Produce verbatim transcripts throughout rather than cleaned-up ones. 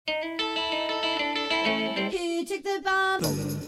He took the bomb.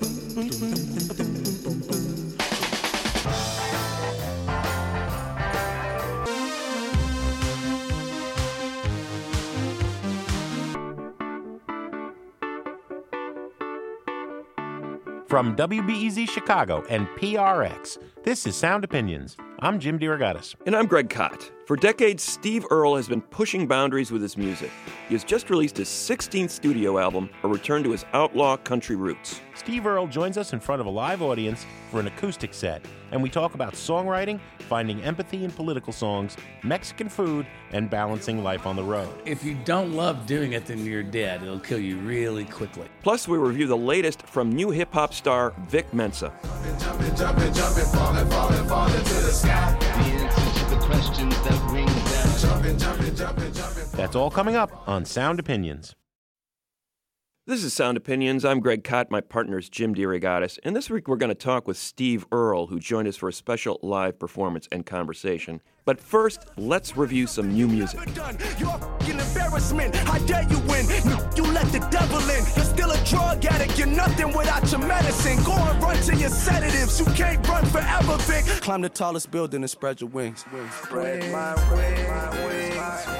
From W B E Z Chicago and P R X, this is Sound Opinions. I'm Jim DeRogatis. And I'm Greg Kot. For decades, Steve Earle has been pushing boundaries with his music. He has just released his sixteenth studio album, a return to his outlaw country roots. Steve Earle joins us in front of a live audience for an acoustic set, and we talk about songwriting, finding empathy in political songs, Mexican food, and balancing life on the road. If you don't love doing it, then you're dead. It'll kill you really quickly. Plus, we review the latest from new hip-hop star Vic Mensa. Jumping, jumping, jumping, falling, falling, falling to the sky. The answers to the questions that ring down. Jumping, jumping, jumping, jumping. That's all coming up on Sound Opinions. This is Sound Opinions. I'm Greg Kot. My partner is Jim DeRogatis. And this week we're going to talk with Steve Earle, who joined us for a special live performance and conversation. But first, let's review some new music. You're an embarrassment. How dare you win? You let the devil in. You're still a drug addict. You're nothing without your medicine. Go and run to your sedatives. You can't run forever, Vic. Climb the tallest building and spread your wings. Spread my wings, my wings, my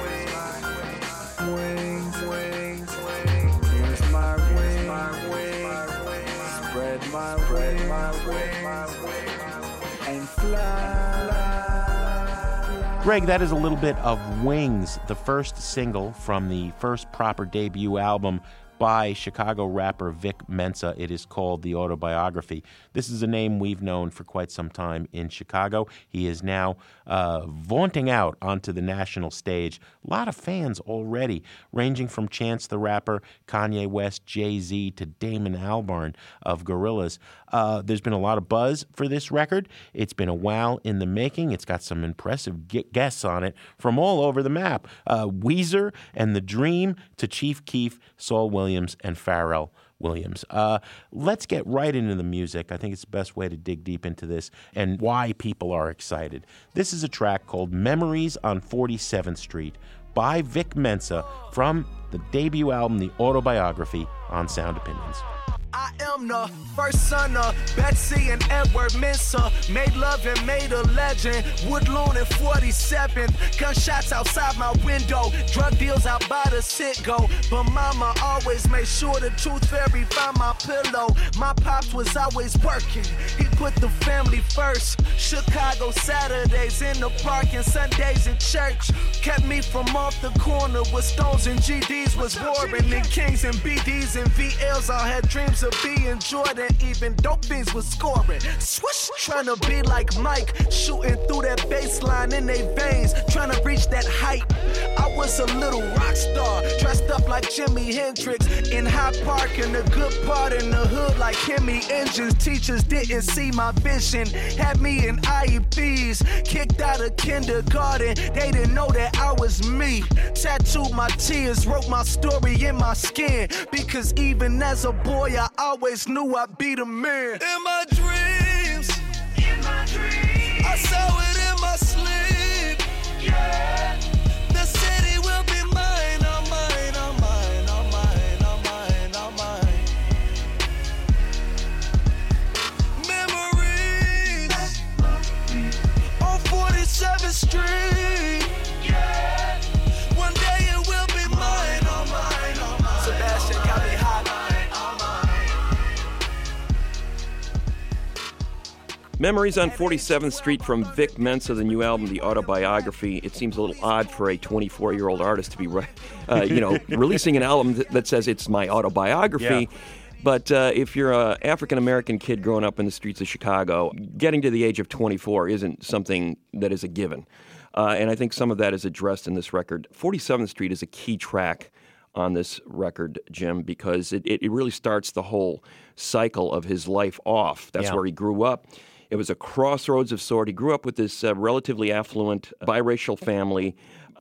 wings, wings, wings. Here's my wings, my wings. Spread my wings, my wings, and fly. Greg, that is a little bit of Wings, the first single from the first proper debut album by Chicago rapper Vic Mensa. It is called The Autobiography. This is a name we've known for quite some time in Chicago. He is now uh, vaunting out onto the national stage. A lot of fans already, ranging from Chance the Rapper, Kanye West, Jay-Z, to Damon Albarn of Gorillaz. Uh, there's been a lot of buzz for this record. It's been a while in the making. It's got some impressive guests on it from all over the map. Uh, Weezer and The Dream to Chief Keef, Saul Williams, and Pharrell Williams. Uh, let's get right into the music. I think it's the best way to dig deep into this and why people are excited. This is a track called Memories on forty-seventh Street by Vic Mensa from the debut album, The Autobiography, on Sound Opinions. I am the first son of Betsy and Edward Mensa. Made love and made a legend. Woodlawn and forty-seventh. Gunshots outside my window. Drug deals out by the sit-go. But mama always made sure the tooth fairy found my pillow. My pops was always working. He put the family first. Chicago Saturdays in the park and Sundays in church. Kept me from off the corner where Stones and G Ds was warring. And Kings and B Ds and V Ls all had dreams of being Jordan, even dope fiends was scoring. Swish, trying to be like Mike, shooting through that baseline in they veins, trying to reach that height. I was a little rock star, dressed up like Jimi Hendrix in Hyde Park, and the good part in the hood like Hemi engines. Teachers didn't see my vision, had me in I E Ps, kicked out of kindergarten. They didn't know that I was me. Tattooed my tears, wrote my story in my skin, because even as a boy I always knew I'd be the man. In my dreams, in my dreams, I saw it in my sleep. Yeah, the city will be mine, all mine, all mine, all mine, all mine, all mine. Memories on forty-seventh Street. Yeah, one day it will be mine, all mine, all mine. Sebastian got me hot. Memories on forty-seventh Street from Vic Mensa, the new album, The Autobiography. It seems a little odd for a twenty-four-year-old artist to be, uh, you know, releasing an album that, that says it's my autobiography. Yeah. But uh, if you're an African-American kid growing up in the streets of Chicago, getting to the age of twenty-four isn't something that is a given. Uh, and I think some of that is addressed in this record. forty-seventh Street is a key track on this record, Jim, because it, it really starts the whole cycle of his life off. That's yeah. where he grew up. It was a crossroads of sort. He grew up with this uh, relatively affluent biracial family.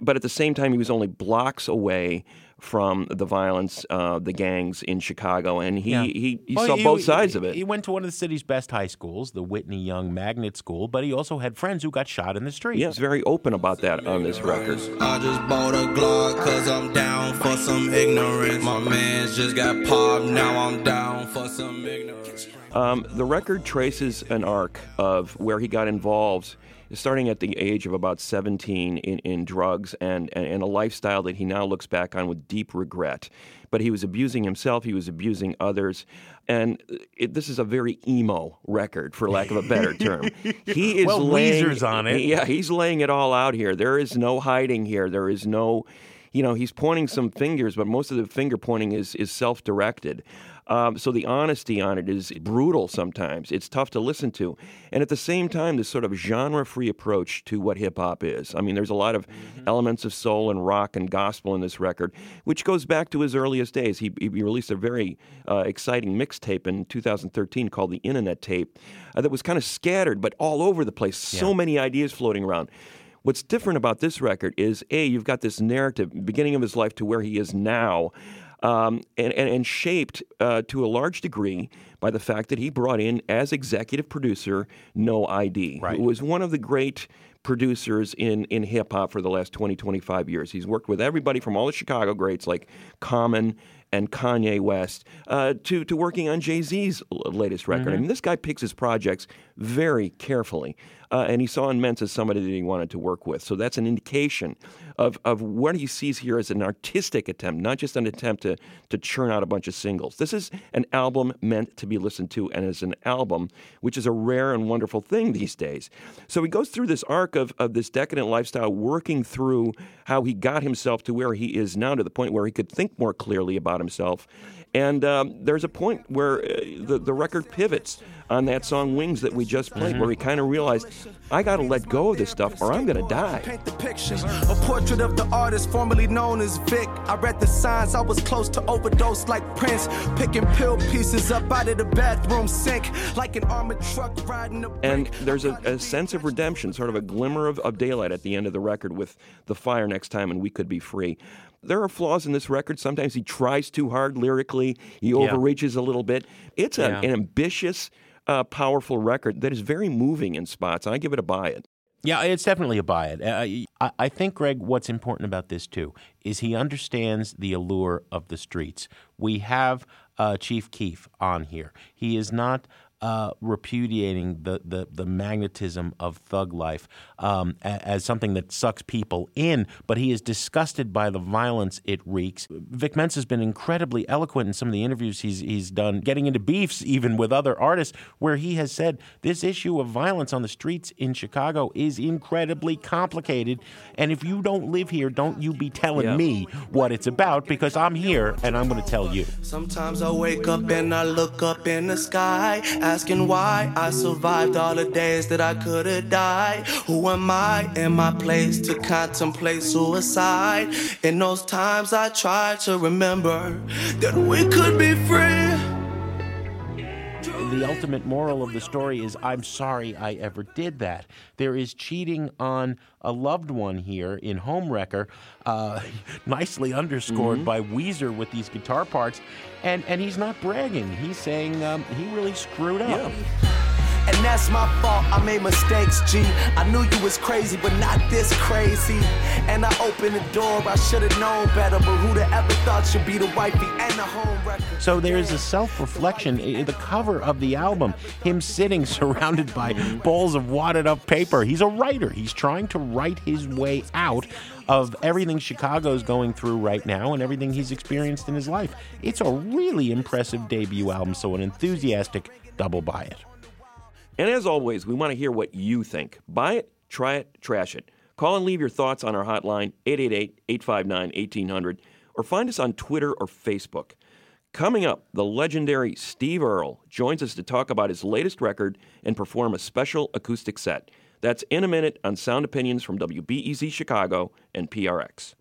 but at the same time, he was only blocks away from the violence, uh, the gangs in Chicago, and he Yeah. he, he Well, saw he- both sides he- of it. He went to one of the city's best high schools, the Whitney Young Magnet School, but he also had friends who got shot in the street. Yeah, he's very open about that on this record. I just bought a Glock cause I'm down for some ignorance. My man's just got popped, now I'm down for some ignorance. Um, the record traces an arc of where he got involved, starting at the age of about seventeen in, in drugs and, and, and a lifestyle that he now looks back on with deep regret. But he was abusing himself, he was abusing others, and it, this is a very emo record, for lack of a better term. He is Well, laying, Weezer's on it. Yeah, he's laying it all out here. There is no hiding here. There is no, you know, he's pointing some fingers, but most of the finger pointing is, is self-directed. Um, so the honesty on it is brutal sometimes. It's tough to listen to. And at the same time, this sort of genre-free approach to what hip-hop is. I mean, there's a lot of mm-hmm. elements of soul and rock and gospel in this record, which goes back to his earliest days. He, he released a very uh, exciting mixtape in two thousand thirteen called The Internet Tape uh, that was kind of scattered, but all over the place. So Yeah. many ideas floating around. What's different about this record is, A, you've got this narrative, beginning of his life to where he is now, Um, and, and, and shaped uh, to a large degree by the fact that he brought in, as executive producer, No I D, Right. who was one of the great producers in, in hip-hop for the last twenty, twenty-five years. He's worked with everybody from all the Chicago greats like Common and Kanye West uh, to, to working on Jay-Z's latest record. Mm-hmm. I mean, this guy picks his projects very carefully, uh, and he saw in Mentz as somebody that he wanted to work with. So that's an indication of, of what he sees here as an artistic attempt, not just an attempt to, to churn out a bunch of singles. This is an album meant to be listened to, and as an album, which is a rare and wonderful thing these days. So he goes through this arc of, of this decadent lifestyle, working through how he got himself to where he is now, to the point where he could think more clearly about himself. And um, there's a point where uh, the, the record pivots on that song Wings that we just played, mm-hmm. where he kind of realized, I got to let go of this stuff or I'm going to die. Paint the picture, a portrait of the artist formerly known as Vic. I read the signs, I was close to overdose like Prince, picking pill pieces up out of the bathroom sink like an armored truck riding a brick. And there's a, a sense of redemption, sort of a glimmer of, of daylight at the end of the record with The Fire Next Time and We Could Be Free. There are flaws in this record. Sometimes he tries too hard lyrically. He Yeah. overreaches a little bit. It's a, Yeah. an ambitious, uh, powerful record that is very moving in spots. I give it a buy it. Yeah, it's definitely a buy it. Uh, I, I think, Greg, what's important about this, too, is he understands the allure of the streets. We have uh, Chief Keef on here. He is not uh, repudiating the, the, the magnetism of thug life um, a, as something that sucks people in, but he is disgusted by the violence it wreaks. Vic Mensa has been incredibly eloquent in some of the interviews he's, he's done, getting into beefs even with other artists, where he has said this issue of violence on the streets in Chicago is incredibly complicated, and if you don't live here, don't you be telling Yeah. me what it's about, because I'm here and I'm going to tell you. Sometimes I wake up and I look up in the sky, asking why I survived all the days that I could have died. Who am I in my place to contemplate suicide? In those times I try to remember that we could be free. The ultimate moral of the story is, I'm sorry I ever did that. There is cheating on a loved one here in Homewrecker, uh, nicely underscored Mm-hmm. by Weezer with these guitar parts, and, and he's not bragging. He's saying um, he really screwed up. Yeah. And that's my fault, I made mistakes, G. I knew you was crazy, but not this crazy. And I opened the door, I should've known better. But who'd have ever thought you'd be the wifey and the home wrecker? So there's a self-reflection. I- The cover of the album, him sitting surrounded by balls of wadded up paper. He's a writer. He's trying to write his way out of everything Chicago's going through right now and everything he's experienced in his life. It's a really impressive debut album, so an enthusiastic double buy it. And as always, we want to hear what you think. Buy it, try it, trash it. Call and leave your thoughts on our hotline, eight eight eight, eight five nine, one eight hundred, or find us on Twitter or Facebook. Coming up, the legendary Steve Earle joins us to talk about his latest record and perform a special acoustic set. That's in a minute on Sound Opinions from W B E Z Chicago and P R X.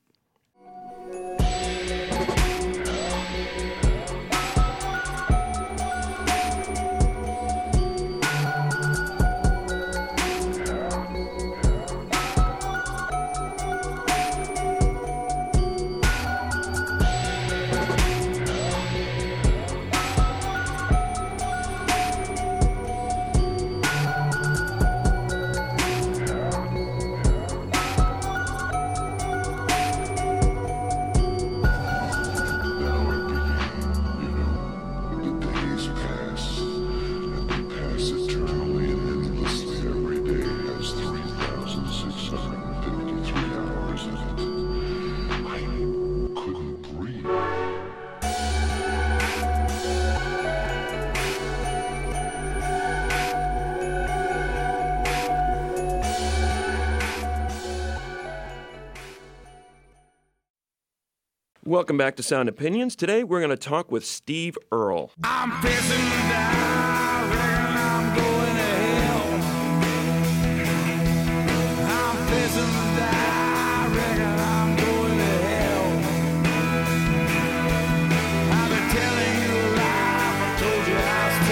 Welcome back to Sound Opinions. Today we're going to talk with Steve Earle. I'm pissing down, reckon I'm going to hell. I'm pissing down, reckon I'm going to hell. I've been telling you a lie, I told you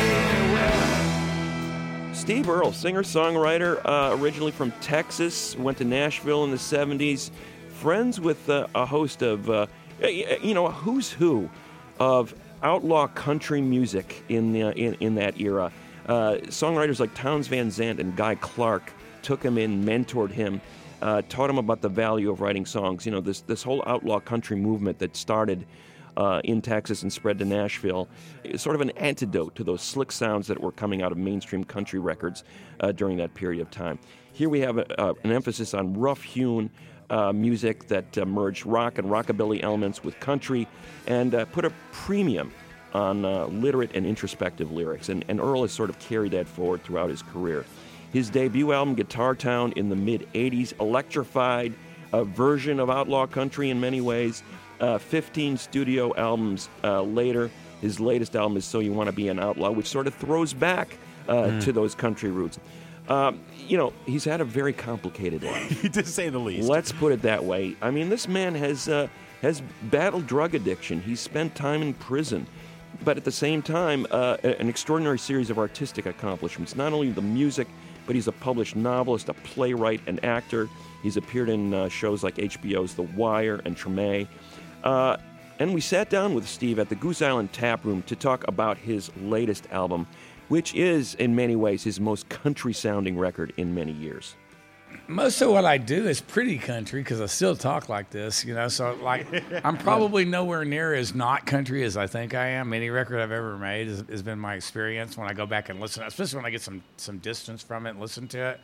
I was taking it well. Steve Earle, singer-songwriter, uh, originally from Texas, went to Nashville in the seventies, friends with uh, a host of, uh, you know, a who's who of outlaw country music in the, in, in that era. Uh, songwriters like Townes Van Zandt and Guy Clark took him in, mentored him, uh, taught him about the value of writing songs. You know, this this whole outlaw country movement that started uh, in Texas and spread to Nashville is sort of an antidote to those slick sounds that were coming out of mainstream country records uh, during that period of time. Here we have a, uh, an emphasis on rough-hewn Uh, music that uh, merged rock and rockabilly elements with country and uh, put a premium on uh, literate and introspective lyrics. And, and Earle has sort of carried that forward throughout his career. His debut album, Guitar Town, in the mid-eighties, electrified a version of outlaw country in many ways. Uh, fifteen studio albums uh, later, his latest album is So You Want to Be an Outlaw, which sort of throws back uh, mm. to those country roots. Um, you know, he's had a very complicated life. To say the least. Let's put it that way. I mean, this man has uh, has battled drug addiction. He's spent time in prison. But at the same time, uh, an extraordinary series of artistic accomplishments. Not only the music, but he's a published novelist, a playwright, an actor. He's appeared in uh, shows like H B O's The Wire and Treme. Uh, and we sat down with Steve at the Goose Island Tap Room to talk about his latest album, which is, in many ways, his most country-sounding record in many years. Most of what I do is pretty country because I still talk like this, you know. So, like, I'm probably nowhere near as not country as I think I am. Any record I've ever made has, has been my experience when I go back and listen, especially when I get some some distance from it and listen to it.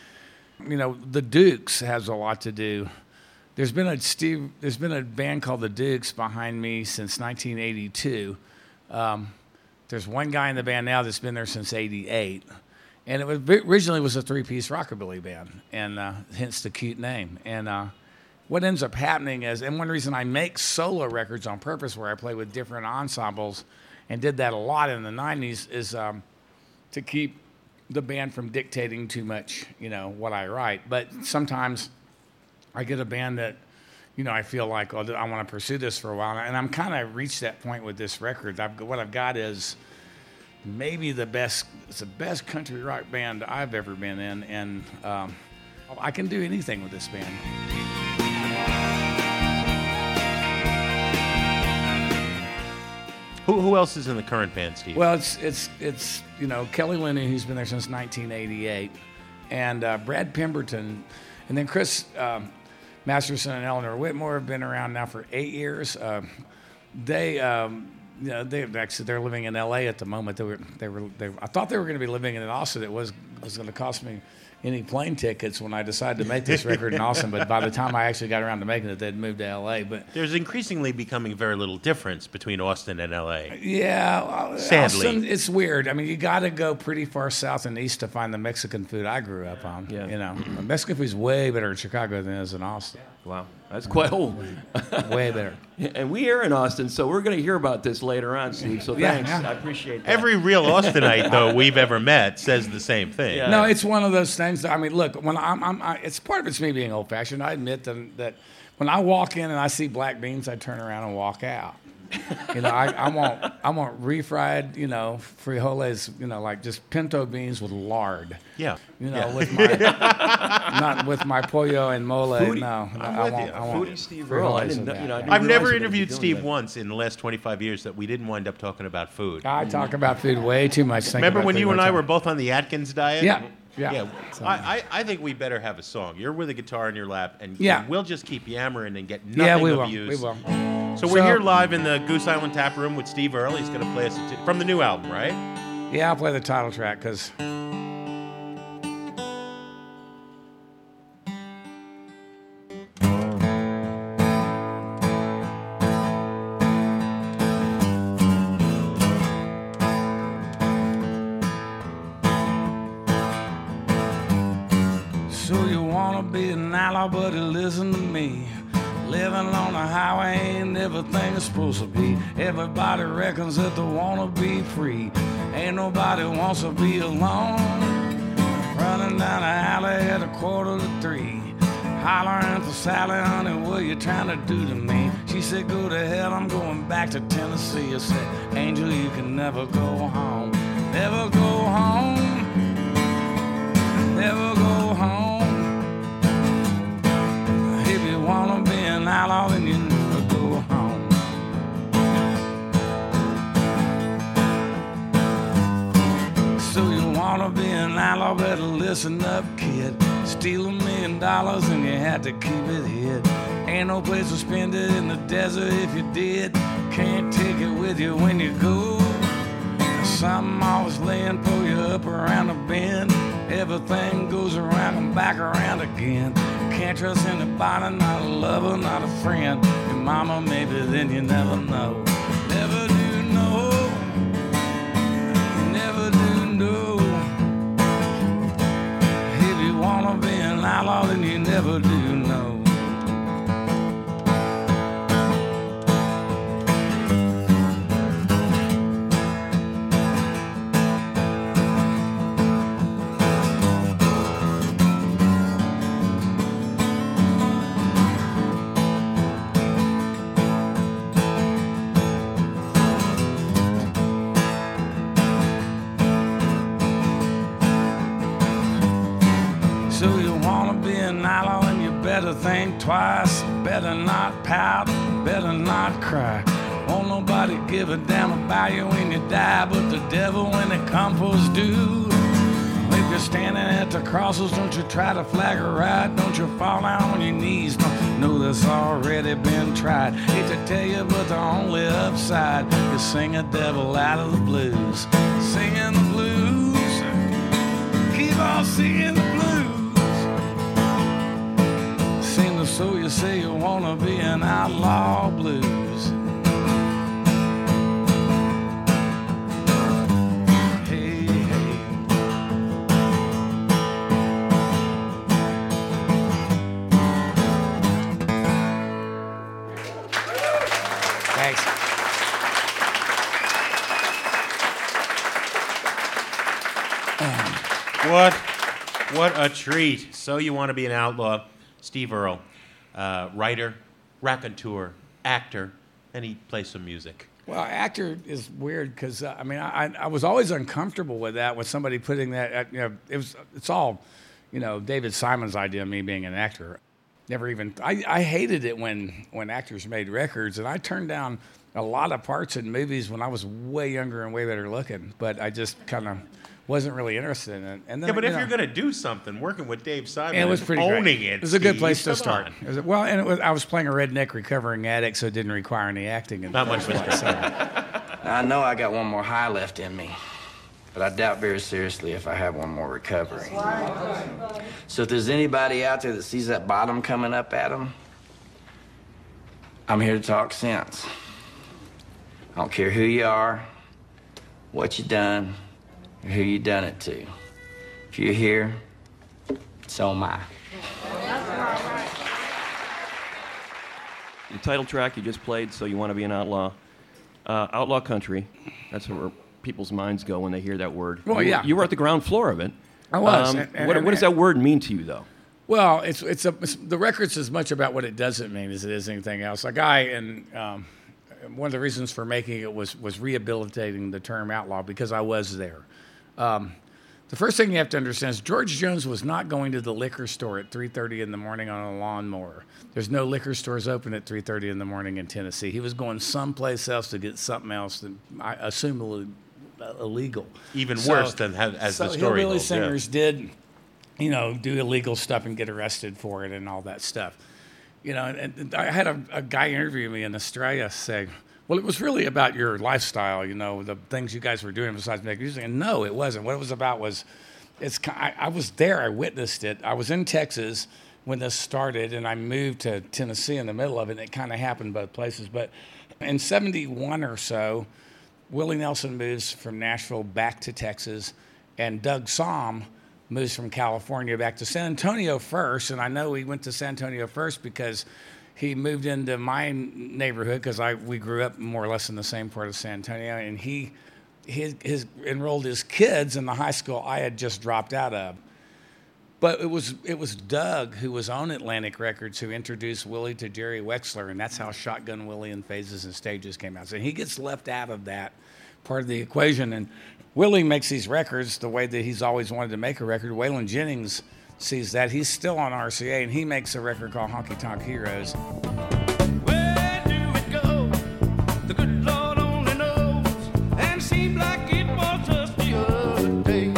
You know, the Dukes has a lot to do. There's been a Steve. There's been a band called the Dukes behind me since nineteen eighty-two. Um, There's one guy in the band now that's been there since eighty-eight. And it was originally was a three-piece rockabilly band, and uh, hence the cute name. And uh, what ends up happening is, and one reason I make solo records on purpose where I play with different ensembles and did that a lot in the nineties is um, to keep the band from dictating too much, you know, what I write. But sometimes I get a band that, you know, I feel like, oh, I want to pursue this for a while. And I'm kind of reached that point with this record. I've, what I've got is maybe the best, it's the best country rock band I've ever been in. And um, I can do anything with this band. Who, who else is in the current band, Steve? Well, it's, it's, it's you know, Kelly Linney, who's been there since nineteen eighty-eight, and uh, Brad Pemberton, and then Chris um, Masterson and Eleanor Whitmore have been around now for eight years. Uh, they, um, you know, they actually they're living in L A at the moment. They were, they were, they, I thought they were going to be living in Austin. It was was going to cost me any plane tickets when I decided to make this record in Austin. But by the time I actually got around to making it, they'd moved to L A. But there's increasingly becoming very little difference between Austin and L A. Yeah, sadly, Austin, it's weird. I mean, you got to go pretty far south and east to find the Mexican food I grew up on. Yeah. You know, Mexican food's way better in Chicago than it is in Austin. Wow, that's quite old. Way better. And we are in Austin, so we're going to hear about this later on, Steve. So Yeah, thanks. yeah. I appreciate that. Every real Austinite, though, we've ever met says the same thing. Yeah. No, it's one of those things. That, I mean, look, when I'm, I'm I, it's part of it's me being old-fashioned. I admit that, that when I walk in and I see black beans, I turn around and walk out. You know, I, I want I want refried, you know, frijoles, you know, like just pinto beans with lard. Yeah. You know, Yeah. with my not with my pollo and mole. Foodie. no, I'm I with want you. I want Foodie Steve Earle. I frijoles didn't with know- that. you know, I didn't I've realize never we were interviewed doing Steve that. once in the last twenty-five years that we didn't wind up talking about food. I talk about food way too much. Think Remember about when food you way and too I much. were both on the Atkins diet? Yeah, yeah. Yeah, So- I, I, I think we better have a song. You're with a guitar in your lap, and, Yeah. and we'll just keep yammering and get nothing Yeah, we of will. views. We will. So we're So- here live in the Goose Island Tap Room with Steve Earle. He's going to play us a t- from the new album, right? Yeah, I'll play the title track because. So you wanna be an outlaw, buddy, listen to me. Living on the highway ain't everything it's supposed to be. Everybody reckons that they wanna be free. Ain't nobody wants to be alone. Running down the alley at a quarter to three. Hollering for Sally, honey, what you trying to do to me? She said, go to hell, I'm going back to Tennessee. I said, Angel, you can never go home. Never go home. Never go home. If you wanna be an outlaw, then you never go home. So you wanna be an outlaw, better listen up, kid. Steal a million dollars and you had to keep it hid. Ain't no place to spend it in the desert if you did. Can't take it with you when you go. Something always laying, pull you up around the bend. Everything goes around and back around again. Can't trust anybody, not a lover, not a friend. Your mama maybe, then you never know. Never do know. Never do know. If you wanna be an outlaw, then you never do know. So you wanna be an outlaw and you better think twice. Better not pout, better not cry. Won't nobody give a damn about you when you die, but the devil when it comes for his due. If you're standing at the crosses, don't you try to flag a ride. Don't you fall down on your knees, don't know that's already been tried. Hate to tell you, but the only upside is sing a devil out of the blues. Singing the blues, keep on singing the blues. Sing the so you say you wanna be an outlaw blues. Hey, hey. Thanks. What, what a treat. So you want to be an outlaw. Steve Earle, uh, writer, raconteur, actor, and he plays some music. Well, actor is weird because uh, I mean I, I was always uncomfortable with that with somebody putting that. At, you know, it was it's all, you know, David Simon's idea of me being an actor. Never even I, I hated it when when actors made records, and I turned down a lot of parts in movies when I was way younger and way better looking. But I just kind of wasn't really interested in it. And then, Yeah, but you if know, you're going to do something, working with Dave Simon, it was and pretty owning great. it, It was a good Steve, place to come start. on. It was, well, and it was, I was playing a redneck recovering addict, so it didn't require any acting. In Not the much first place, so. I know I got one more high left in me, but I doubt very seriously if I have one more recovery. So if there's anybody out there that sees that bottom coming up at them, I'm here to talk sense. I don't care who you are, what you done, or who you done it to. If you're here, so am I. The title track you just played, So You Want to Be an Outlaw. Uh, outlaw country, that's where people's minds go when they hear that word. Well, you, yeah. You were at the ground floor of it. I was. Um, And- and- what, what does that word mean to you, though? Well, it's it's, a, it's the record's as much about what it doesn't mean as it is anything else. A guy, and um, one of the reasons for making it was was rehabilitating the term outlaw because I was there. Um, the first thing you have to understand is George Jones was not going to the liquor store at three thirty in the morning on a lawnmower. There's no liquor stores open at three thirty in the morning in Tennessee. He was going someplace else to get something else that I assume was illegal. Even So- worse than ha- as so the story hillbilly goes. yeah. singers did, you know, do illegal stuff and get arrested for it and all that stuff. You know, and, and I had a, a guy interview me in Australia say, well, it was really about your lifestyle, you know, the things you guys were doing besides making music. And no, it wasn't. What it was about was, it's. I, I was there. I witnessed it. I was in Texas when this started, and I moved to Tennessee in the middle of it, and it kind of happened both places. But in seventy-one or so, Willie Nelson moves from Nashville back to Texas, and Doug Somm moves from California back to San Antonio first. And I know he went to San Antonio first because he moved into my neighborhood because I we grew up more or less in the same part of San Antonio, and he his, his enrolled his kids in the high school I had just dropped out of. But it was it was Doug, who was on Atlantic Records, who introduced Willie to Jerry Wexler, and that's how Shotgun Willie and Phases and Stages came out. So he gets left out of that part of the equation, and Willie makes these records the way that he's always wanted to make a record. Waylon Jennings sees that. He's still on R C A, and he makes a record called Honky Tonk Heroes. Where do it go? The good Lord only knows. And it seemed like it was just the other day.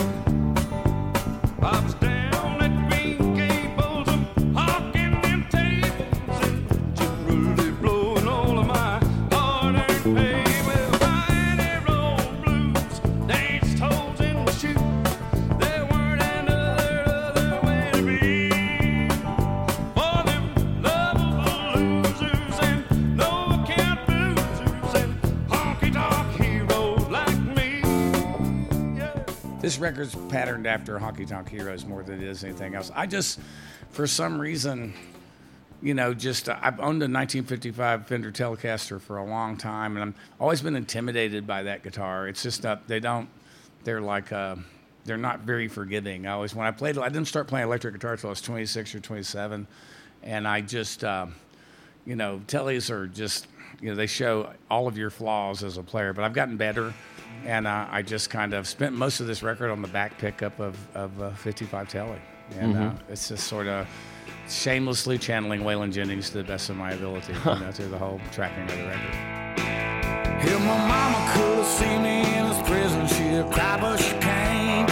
I was down at Green Gables, I'm hawking them tables and generally blowing all of my hard-earned pay. Well, Friday roll blues, danced holes in my shoe. There weren't another other way to be. For them lovable losers and no account boozers and honky-tonk heroes like me. Yeah. This record's patterned after Honky Tonk Heroes more than it is anything else. I just, for some reason, you know, just uh, I've owned a nineteen fifty-five Fender Telecaster for a long time, and I've always been intimidated by that guitar. It's just uh, they don't, they're like, uh, they're not very forgiving. I always, when I played, I didn't start playing electric guitar until I was twenty-six or twenty-seven, and I just, uh, you know, Tellys are just, you know, they show all of your flaws as a player, but I've gotten better. And uh, I just kind of spent most of this record on the back pickup of, of uh, fifty-five Telly. And uh, it's just sort of shamelessly channeling Waylon Jennings to the best of my ability, you know, through the whole tracking of the record. If my mama could have seen me in this prison, she'd cry, but she can't.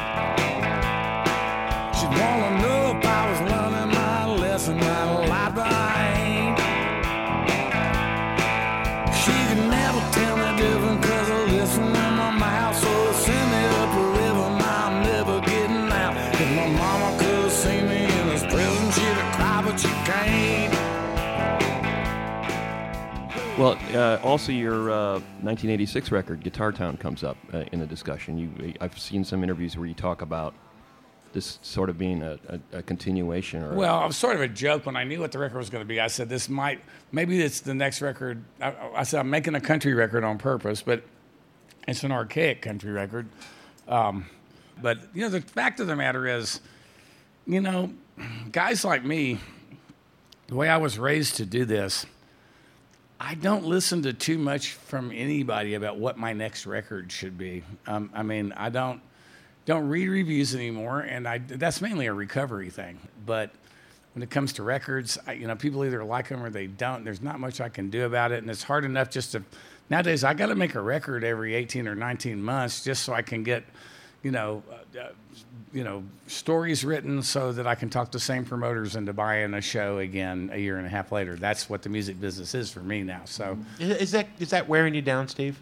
She'd wanna know if I was learning my lesson, I lied, but I ain't. She could never tell me different, cause I listen in my mouth, so send me up a river, now I'm never getting out. If my mama could have seen me in this prison, she'd have cried, but she can't. Well, uh, also your uh, nineteen eighty-six record, Guitar Town, comes up uh, in the discussion. You, I've seen some interviews where you talk about this sort of being a, a, a continuation. Or Well, it was sort of a joke when I knew what the record was going to be. I said, this might, maybe it's the next record. I, I said, I'm making a country record on purpose, but it's an archaic country record. Um, but, you know, the fact of the matter is, you know, guys like me, the way I was raised to do this, I don't listen to too much from anybody about what my next record should be. Um, I mean, I don't don't read reviews anymore, and I that's mainly a recovery thing. But when it comes to records, I, you know, people either like them or they don't. There's not much I can do about it, and it's hard enough just to. Nowadays, I got to make a record every eighteen or nineteen months just so I can get, you know, uh, you know, stories written so that I can talk the same promoters into buying a show again a year and a half later. That's what the music business is for me now. So, Is, is that is that wearing you down, Steve?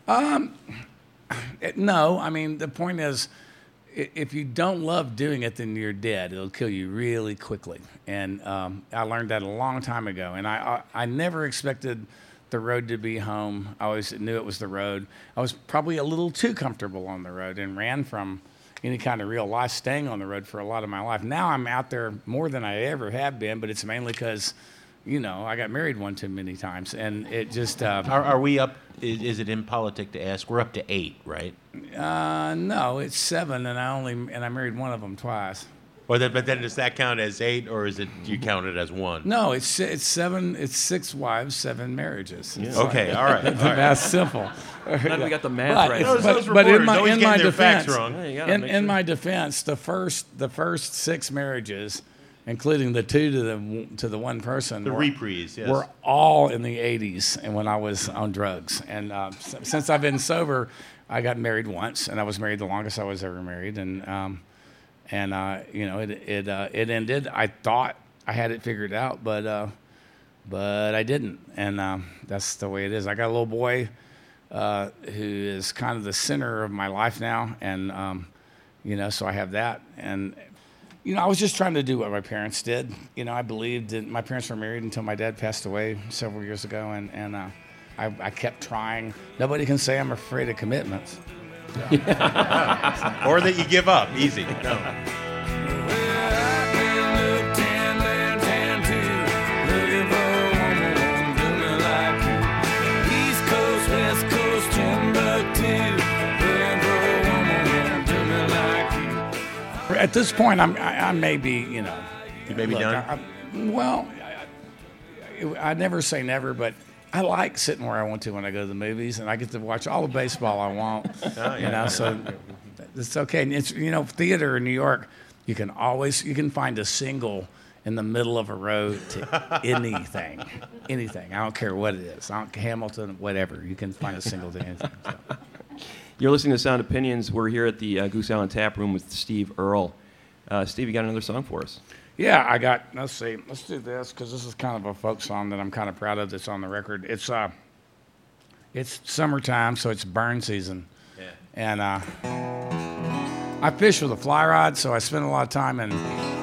it, no, I mean the point is, i- if you don't love doing it, then you're dead. It'll kill you really quickly. And um, I learned that a long time ago. And I, I I never expected the road to be home. I always knew it was the road. I was probably a little too comfortable on the road and ran from any kind of real life staying on the road for a lot of my life. Now I'm out there more than I ever have been, but it's mainly because, you know, I got married one too many times, and it just. Uh, Are, are we up? Is, is it impolitic to ask? We're up to eight, right? uh, no, it's seven, and I only and I married one of them twice. Or that, but then does that count as eight, or is it do you count it as one? No, it's it's seven. It's six wives, seven marriages. It's Okay, like- all right. All right. That's simple. Glad we got the math But right. it's- Those- but, those but in reporters my always in getting my their facts defense, wrong. Yeah, you gotta in, make in sure. my defense, the first the first six marriages, including the two to the to the one person, The were, reprise, yes. were all in the eighties, and when I was on drugs. And uh, s- since I've been sober, I got married once, and I was married the longest I was ever married, and. Um, And uh, you know, it it uh, it ended. I thought I had it figured out, but uh, but I didn't, and um, that's the way it is. I got a little boy uh, who is kind of the center of my life now, and um, you know, so I have that. And you know, I was just trying to do what my parents did. You know, I believed that my parents were married until my dad passed away several years ago, and and uh, I, I kept trying. Nobody can say I'm afraid of commitments. Or that you give up. Easy. No. Well, I've been up ten, down ten, two, looking for at this point, I'm, I, I may be, you know. You may be look, done? I, I, well, I, I never say never, but I like sitting where I want to when I go to the movies, and I get to watch all the baseball I want. Oh, You know, so it's okay. And it's, you know, theater in New York, you can always, you can find a single in the middle of a road to anything, anything. I don't care what it is. I don't, Hamilton, whatever. You can find a single to anything. So. You're listening to Sound Opinions. We're here at the uh, Goose Island Tap Room with Steve Earle. Uh, Steve, you got another song for us? Yeah, I got, let's see, let's do this, because this is kind of a folk song that I'm kind of proud of that's on the record. It's uh, it's summertime, so it's burn season. Yeah. And uh, I fish with a fly rod, so I spend a lot of time in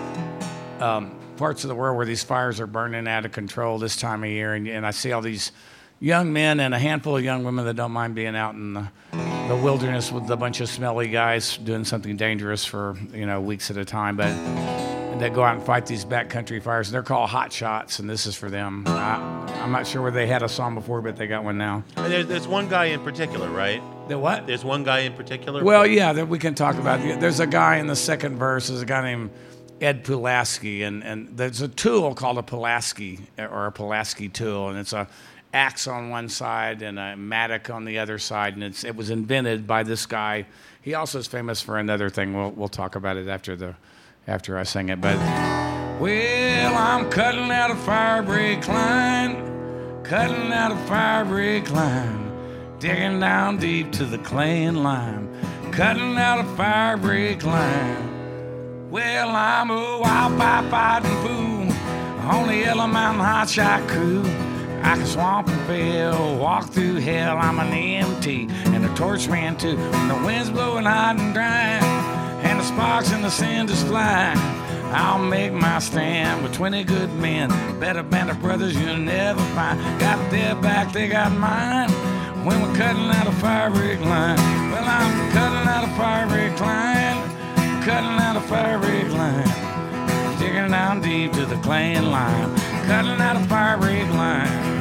um, parts of the world where these fires are burning out of control this time of year, and, and I see all these young men and a handful of young women that don't mind being out in the, the wilderness with a bunch of smelly guys doing something dangerous for, you know, weeks at a time, but they go out and fight these backcountry fires. They're called hot shots, and this is for them. I, I'm not sure where they had a song before, but they got one now. And there's, there's one guy in particular, right? The what? There's one guy in particular? Well, yeah, that we can talk about. There's a guy in the second verse. There's a guy named Ed Pulaski, and, and there's a tool called a Pulaski, or a Pulaski tool, and it's a axe on one side and a mattock on the other side, and it's it was invented by this guy. He also is famous for another thing. We'll we'll talk about it after the after I sing it. But well, I'm cutting out a fire break line, cutting out a fire break line, digging down deep to the clay and lime, cutting out a fire break line. Well, I'm a wild pipe fighting fool on the Yellow Mountain Hot Shot crew. I can swamp and fail, walk through hell. I'm an E M T and a torch man too. When the wind's blowing hot and dry, and the sparks and the cinders fly, I'll make my stand with twenty good men. Better band of brothers you'll never find. Got their back, they got mine. When we're cutting out a fire break line, well, I'm cutting out a fire break line, cutting out a fire break line, digging down deep to the clay and lime, cutting out a fire break line.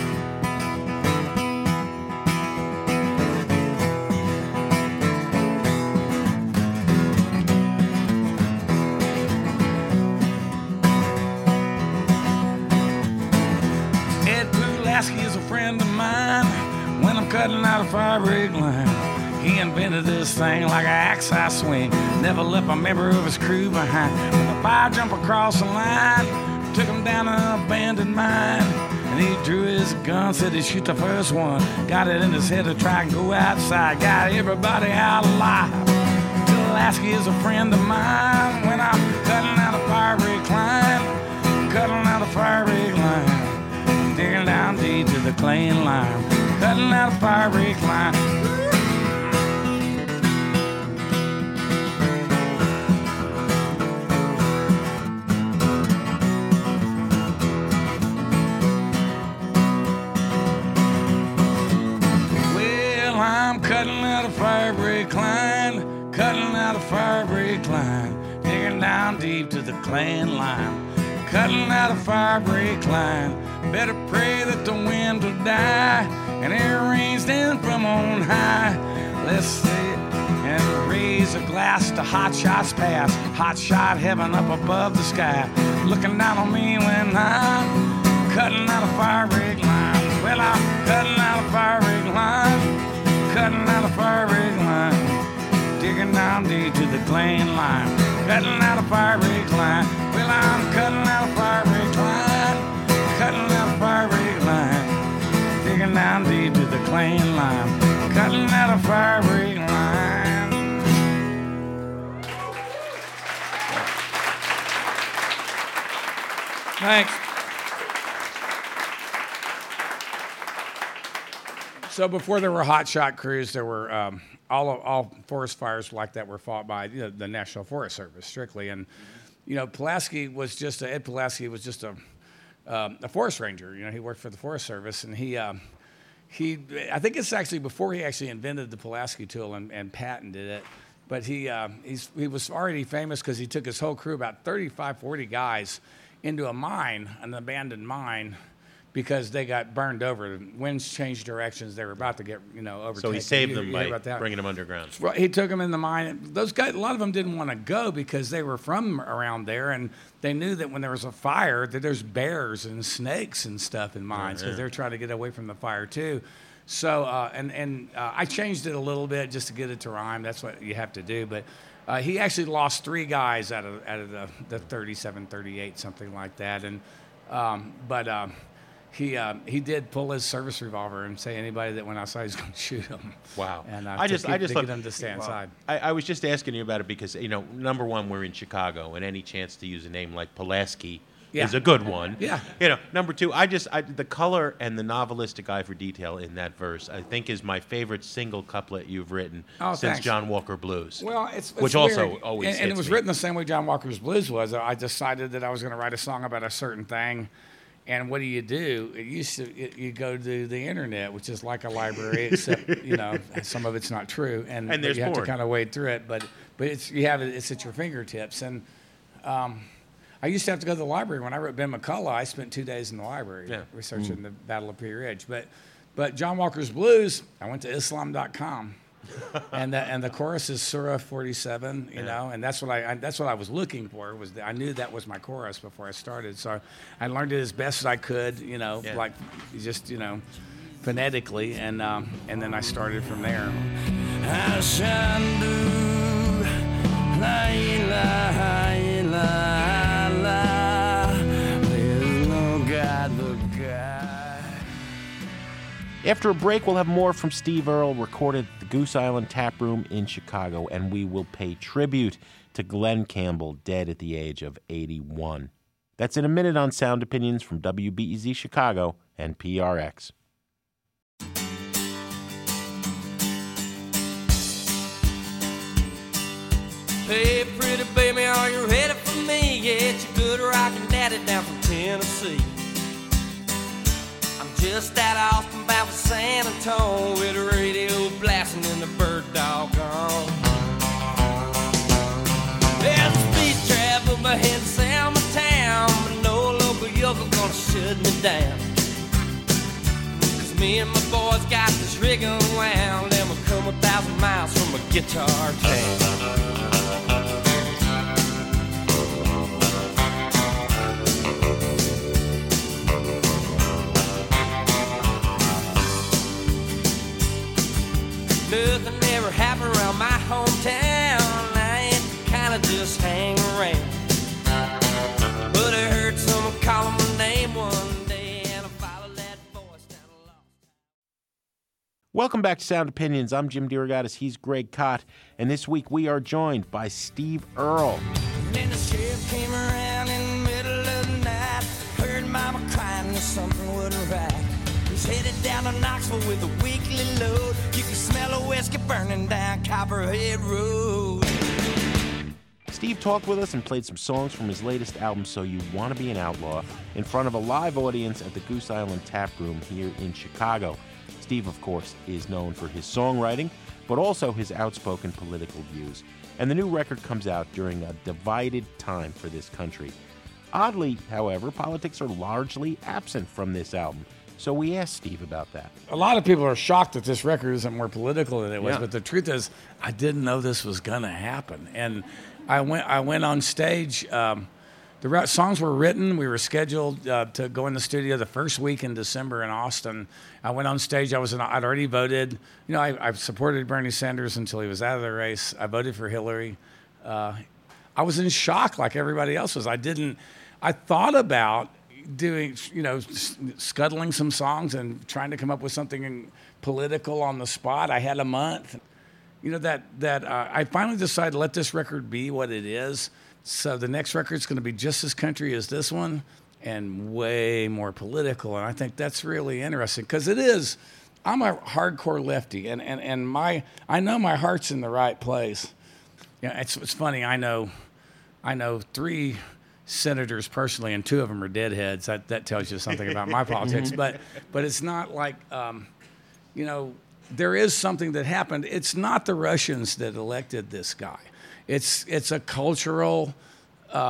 Pulaski is a friend of mine. When I'm cutting out a fire break line, he invented this thing like an axe I swing. Never left a member of his crew behind. When the fire jump across the line, took him down an abandoned mine, and he drew his gun, said he'd shoot the first one. Got it in his head to try and go outside. Got everybody out alive. Pulaski is a friend of mine. When I'm cutting out a fire break line, cutting out a fire break line, digging down deep to the clay and lime, cutting out a fire break line. Well, I'm cutting out a fire break line, cutting out a fire break line, digging down deep to the clay and lime, cutting out a fire break line. Better pray that the wind will die and it rains down from on high. Let's say it and raise a glass to hot shots past, hot shot heaven up above the sky, looking down on me when I'm cutting out a fire break line. Well, I'm cutting out a fire break line, cutting out a fire break line, digging down deep to the clay and lime, cutting out a fire break line. Well, I'm cutting out a fire break line, cutting out a fire break line, digging down deep to the clay and lime, cutting out a fire break line. Thanks. So before there were hot shot crews, there were um, all all forest fires like that were fought by you know, the National Forest Service strictly, and you know Pulaski was just a, Ed Pulaski was just a um, a forest ranger. You know, he worked for the Forest Service, and he um, he I think it's actually before he actually invented the Pulaski tool and, and patented it. But he uh, he's he was already famous because he took his whole crew, about thirty-five, forty guys, into a mine, an abandoned mine, because they got burned over. The winds changed directions. They were about to get, you know, overtaken. So he saved You- them you by hear about that? bringing them underground. Well, he took them in the mine. Those guys, a lot of them didn't want to go because they were from around there, and they knew that when there was a fire, that there's bears and snakes and stuff in mines because yeah. they're trying to get away from the fire too. So, uh, and and uh, I changed it a little bit just to get it to rhyme. That's what you have to do. But uh, he actually lost three guys out of out of the, the thirty-seven, thirty-eight, something like that. And um, but. Um, He uh, he did pull his service revolver and say anybody that went outside he's going to shoot them. Wow. And uh, I to just, keep- I just to thought, get them to stay inside. I, I was just asking you about it because, you know, number one, we're in Chicago, and any chance to use a name like Pulaski Yeah. is a good one. Yeah. You know, number two, I just, I, the color and the novelistic eye for detail in that verse, I think is my favorite single couplet you've written Oh, since thanks. John Walker Blues. Well, it's, it's Which also weird. always and, and it hits was me. written the same way John Walker's Blues was. I decided that I was going to write a song about a certain thing. And what do you do? It used to it, you go to the internet, which is like a library, except you know some of it's not true, and, And but there's you have porn. to kind of wade through it. But but it's you have it. It's at your fingertips. And um, I used to have to go to the library when I wrote Ben McCullough. I spent two days in the library Yeah. researching Mm. the Battle of Pea Ridge. But but John Walker's Blues, I went to Islam dot com. and the, and the chorus is Surah forty-seven, you Yeah. know, and that's what I, I that's what I was looking for. Was the, I knew that was my chorus before I started, so I learned it as best as I could, you know, Yeah. like just you know, phonetically, and um, and then I started from there. Hashandu, la ilaha illallah. There's no God but God. After a break, we'll have more from Steve Earle, recorded at the Goose Island Tap Room in Chicago, and we will pay tribute to Glenn Campbell, dead at the age of eighty-one. That's in a minute on Sound Opinions from W B E Z Chicago and P R X. Hey, pretty baby, are you ready for me? Yeah, it's your good rockin' daddy down from Tennessee. I'm just out of Austin, bound for San Antonio, with the radio blasting and the bird dog on. There's a speed trap up ahead of Selma Town, but no local yokel gonna shut me down. Cause me and my boys got this rig unwound, and we'll come a thousand miles from a guitar town. Nothing ever happened around my hometown. I ain't the kind of just hang around. But I heard someone calling my name one day, and I followed that voice down a lost. Welcome back to Sound Opinions. I'm Jim DeRogatis. He's Greg Kot. And this week we are joined by Steve Earle. And then the sheriff came around in the middle of the night. Heard mama crying that something wasn't right. He's headed down to Knoxville with a weekly load. You can smell a whiskey burning down Copperhead Road. Steve talked with us and played some songs from his latest album, So You Want to Be an Outlaw, in front of a live audience at the Goose Island Tap Room here in Chicago. Steve, of course, is known for his songwriting, but also his outspoken political views. And the new record comes out during a divided time for this country. Oddly, however, politics are largely absent from this album. So we asked Steve about that. A lot of people are shocked that this record isn't more political than it was, Yeah. but the truth is, I didn't know this was going to happen. And I went, I went on stage. Um, the re- songs were written. We were scheduled uh, to go in the studio the first week in December in Austin. I went on stage. I was, in, I'd already voted. You know, I, I supported Bernie Sanders until he was out of the race. I voted for Hillary. Uh, I was in shock, like everybody else was. I didn't. I thought about doing, you know, scuttling some songs and trying to come up with something political on the spot. I had a month. You know, that, that uh, I finally decided to let this record be what it is. So the next record's going to be just as country as this one and way more political. And I think that's really interesting because it is. I'm a hardcore lefty, and, and, and my I know my heart's in the right place. Yeah, it's it's funny. I know, I know three senators personally, and two of them are deadheads. That that tells you something about my politics. But but it's not like, um, you know, there is something that happened. It's not the Russians that elected this guy. It's it's a cultural um,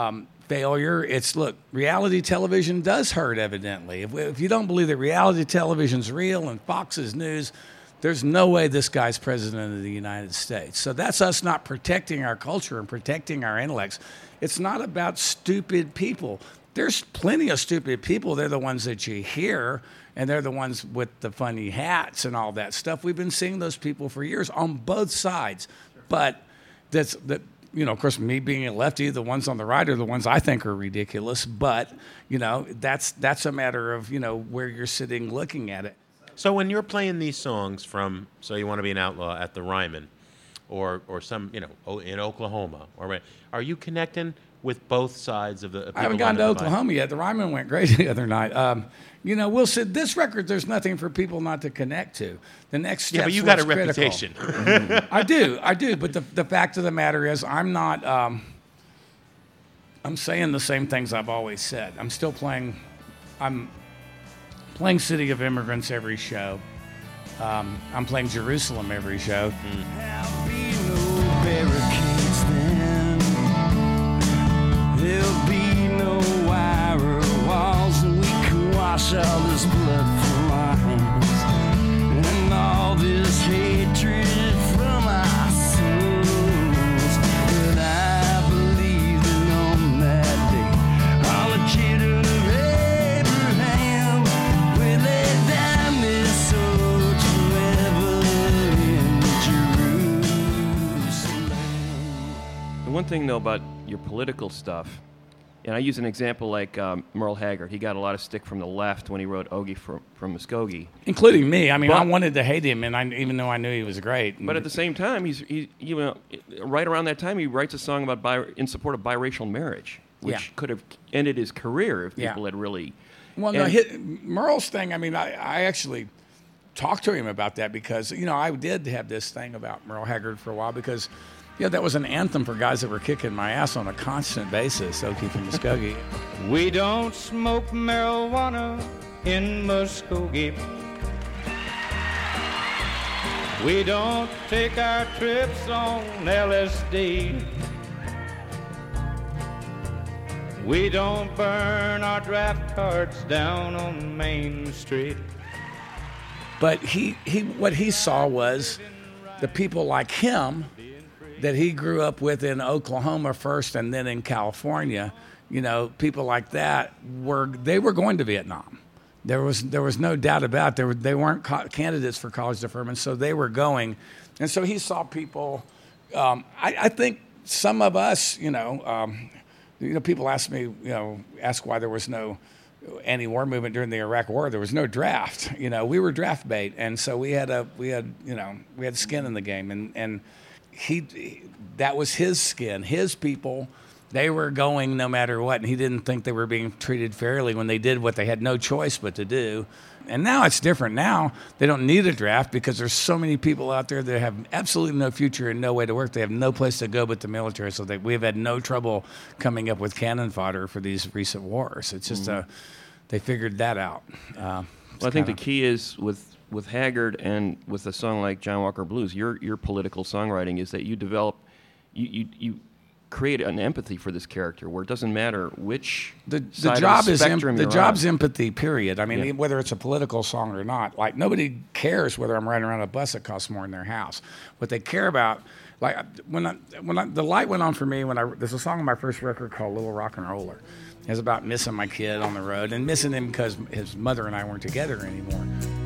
failure. It's, look, reality television does hurt, evidently. If, if you don't believe that reality television's real and Fox is news, there's no way this guy's president of the United States. So that's us not protecting our culture and protecting our intellects. It's not about stupid people. There's plenty of stupid people. They're the ones that you hear, and they're the ones with the funny hats and all that stuff. We've been seeing those people for years on both sides. But that's that. You know, of course, me being a lefty, the ones on the right are the ones I think are ridiculous. But, you know, that's that's a matter of, you know, where you're sitting looking at it. So when you're playing these songs from So You Want to Be an Outlaw at the Ryman or or some, you know, in Oklahoma, or are you connecting with both sides of the people? I haven't gone to Oklahoma yet. The Ryman went great the other night. Um, you know, Will said this record, there's nothing for people not to connect to. The next step. Yeah, but you got a critical. reputation. I do, I do. But the the fact of the matter is, I'm not. Um, I'm saying the same things I've always said. I'm still playing. I'm playing City of Immigrants every show. Um, I'm playing Jerusalem every show. There'll be no barricades then. There'll be no wire walls, and we can wash all this blood from our hands and all this hatred from our souls. But I believe that on that day, all the children of Abraham will lay down their swords forever in Jerusalem. The one thing, though, about your political stuff, and I use an example like um, Merle Haggard. He got a lot of stick from the left when he wrote Ogie from, from Muskogee. Including me. I mean, But- I wanted to hate him, and I, even though I knew he was great. But at the same time, he's he, you know, right around that time, he writes a song about bi- in support of biracial marriage, which Yeah. could have ended his career if Yeah. people had really. Well, no, and- hit, Merle's thing, I mean, I, I actually talked to him about that because, you know, I did have this thing about Merle Haggard for a while because, yeah, that was an anthem for guys that were kicking my ass on a constant basis, Okie from Muskogee. We don't smoke marijuana in Muskogee. We don't take our trips on L S D. We don't burn our draft cards down on Main Street. But he, he, what he saw was the people like him that he grew up with in Oklahoma first and then in California, you know, people like that were, they were going to Vietnam. There was there was no doubt about it. They, were, they weren't co- candidates for college deferment, so they were going. And so he saw people, um, I, I think some of us, you know, um, you know, people ask me, you know, ask why there was no anti-war movement during the Iraq War. There was no draft. You know, we were draft bait, and so we had a we had you know we had skin in the game, and and he that was his skin, his people. They were going no matter what, and he didn't think they were being treated fairly when they did what they had no choice but to do. And now it's different. Now they don't need a draft because there's so many people out there that have absolutely no future and no way to work. They have no place to go but the military. So they, we've had no trouble coming up with cannon fodder for these recent wars. It's just Mhm. uh, they figured that out. Uh, Well, I think kinda- the key is with with Haggard and with a song like John Walker Blues, your your political songwriting is that you develop, you you, you create an empathy for this character where it doesn't matter which the, side the job of the is em- spectrum the you're job's on. empathy. Period. I mean, Yeah. whether it's a political song or not, like nobody cares whether I'm riding around a bus that costs more in their house. What they care about, like when I, when I, the light went on for me when I there's a song on my first record called "Little Rock and Roller." It's about missing my kid on the road and missing him because his mother and I weren't together anymore.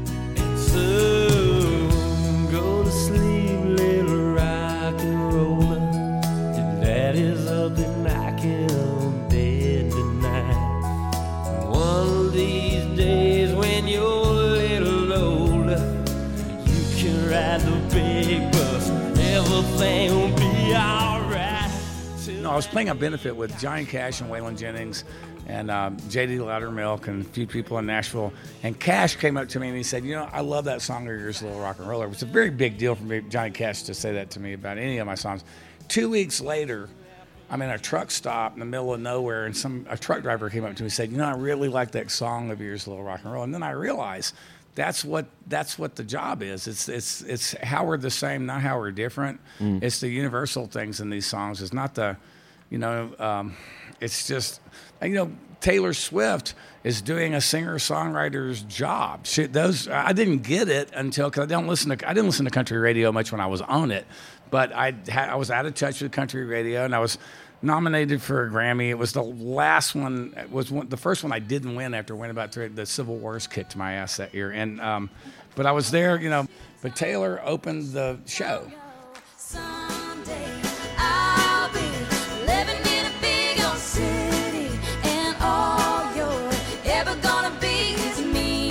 So go to sleep, little rock and roller. Your daddy's up and knocking on bed tonight. One of these days when you're a little older, you can ride the big bus. Everything will be alright. No, I was playing a benefit with Johnny Cash and Waylon Jennings and um, J D Loudermilk and a few people in Nashville. And Cash came up to me and he said, you know, I love that song of yours, Little Rock and Roller. It's a very big deal for me, Johnny Cash, to say that to me about any of my songs. Two weeks later, I'm in a truck stop in the middle of nowhere, and some a truck driver came up to me and said, you know, I really like that song of yours, Little Rock and Roll. And then I realized that's what that's what the job is. It's it's it's how we're the same, not how we're different. Mm. It's the universal things in these songs. It's not the, You know, um, it's just, you know, Taylor Swift is doing a singer-songwriter's job. She, those I didn't get it until because I don't listen to I didn't listen to country radio much when I was on it, but I had, I was out of touch with country radio, and I was nominated for a Grammy. It was the last one. It was one, the first one I didn't win after winning about three. The Civil Wars kicked my ass that year, and um, but I was there, you know. But Taylor opened the show. Someday I'll be living in a big old city, and all you're ever gonna be is me.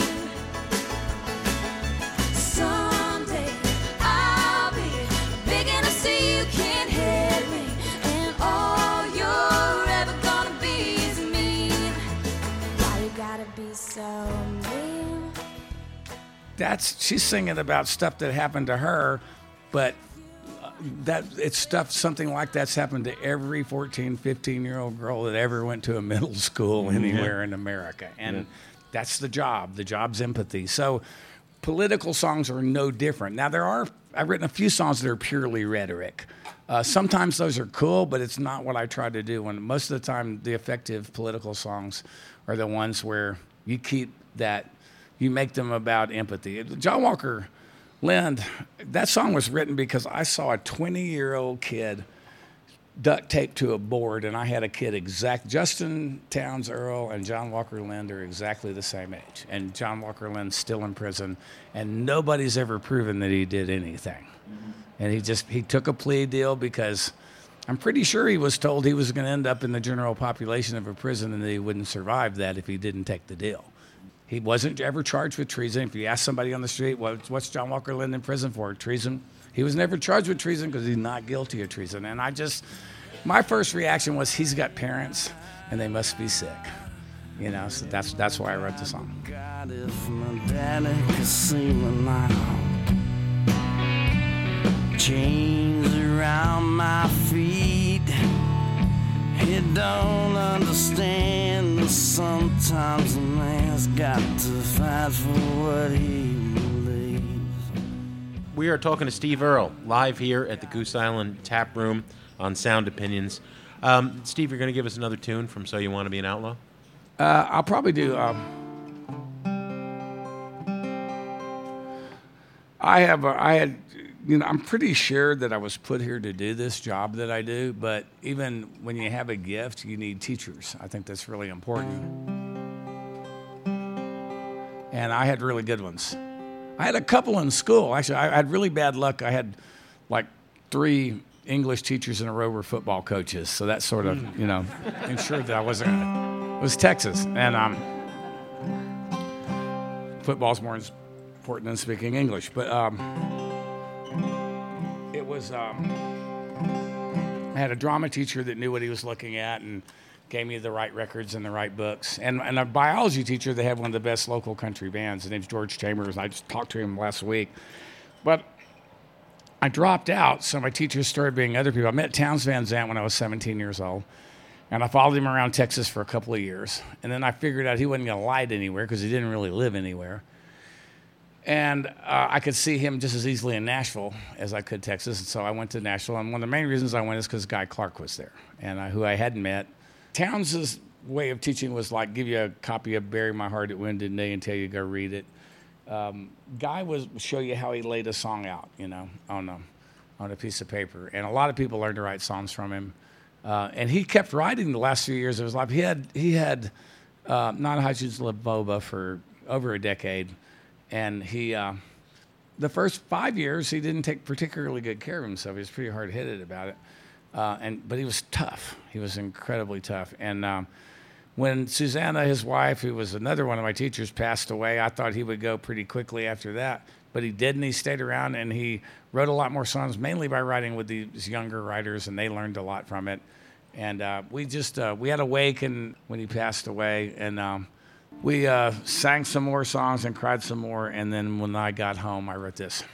Someday I'll be big enough so you can't hit me, and all you're ever gonna be is me. Why you gotta be so mean? That's she's singing about stuff that happened to her, but that it's stuff something like that's happened to every fourteen, fifteen year old girl that ever went to a middle school anywhere yeah. in America. And yeah. that's the job. The job's empathy. So political songs are no different. Now there are I've written a few songs that are purely rhetoric. Uh, sometimes those are cool, but it's not what I try to do. When most of the time the effective political songs are the ones where you keep that you make them about empathy. John Walker Lind, that song was written because I saw a twenty-year-old kid duct taped to a board, and I had a kid exact. Justin Townes Earl and John Walker Lind are exactly the same age, and John Walker Lind's still in prison, and nobody's ever proven that he did anything. Mm-hmm. And he just he took a plea deal because I'm pretty sure he was told he was going to end up in the general population of a prison and that he wouldn't survive that if he didn't take the deal. He wasn't ever charged with treason. If you ask somebody on the street, what's, what's John Walker Lind in prison for? Treason. He was never charged with treason because he's not guilty of treason. And I just, my first reaction was he's got parents and they must be sick. You know, so that's that's why I wrote the song. God, if my daddy could see me now, chains around my feet. He don't understand that sometimes a man's got to fight for what he believes. We are talking to Steve Earle live here at the Goose Island Tap Room on Sound Opinions. Um, Steve, you're going to give us another tune from So You Want to Be an Outlaw? Uh, I'll probably do. Um, I have. A, I had. You know, I'm pretty sure that I was put here to do this job that I do, but even when you have a gift, you need teachers. I think that's really important. And I had really good ones. I had a couple in school. Actually, I had really bad luck. I had like three English teachers in a row were football coaches, so that sort of, you know, ensured that I wasn't gonna. It was Texas, and um, football's more important than speaking English, but um, it was, um, I had a drama teacher that knew what he was looking at and gave me the right records and the right books. And, and a biology teacher that had one of the best local country bands. His name's George Chambers. I just talked to him last week. But I dropped out, so my teachers started being other people. I met Townes Van Zandt when I was seventeen years old. And I followed him around Texas for a couple of years. And then I figured out he wasn't going to light anywhere because he didn't really live anywhere. And uh, I could see him just as easily in Nashville as I could Texas. And so I went to Nashville. And one of the main reasons I went is because Guy Clark was there, and I, who I hadn't met. Townes' way of teaching was like give you a copy of Bury My Heart at Wounded Knee and tell you to go read it. Um, Guy would show you how he laid a song out, you know, on a, on a piece of paper. And a lot of people learned to write songs from him. Uh, and he kept writing the last few years of his life. He had he had uh, non-Hodgkin's lymphoma for over a decade. And he, uh, the first five years, he didn't take particularly good care of himself. He was pretty hard-headed about it. Uh, and but he was tough. He was incredibly tough. And um, when Susanna, his wife, who was another one of my teachers, passed away, I thought he would go pretty quickly after that. But he didn't. He stayed around, and he wrote a lot more songs, mainly by writing with these younger writers, and they learned a lot from it. And uh, we just, uh, we had a wake and when he passed away, and um, we uh, sang some more songs and cried some more. And then when I got home, I wrote this.